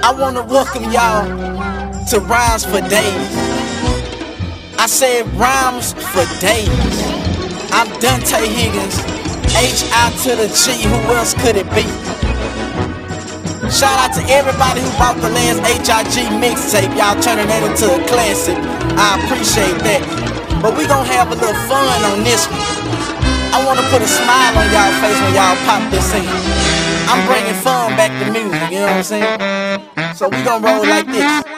I wanna welcome y'all to Rhymes for Days. I said Rhymes for Days. I'm Dante Higgins, H.I. to the G, who else could it be? Shout out to everybody who bought the last H.I.G. mixtape. Y'all turning that into a classic. I appreciate that. But we gon' have a little fun on this one. I wanna put a smile on y'all face when y'all pop this in. I'm bringing fun back to music, you know what I'm saying? So we gon' roll like this.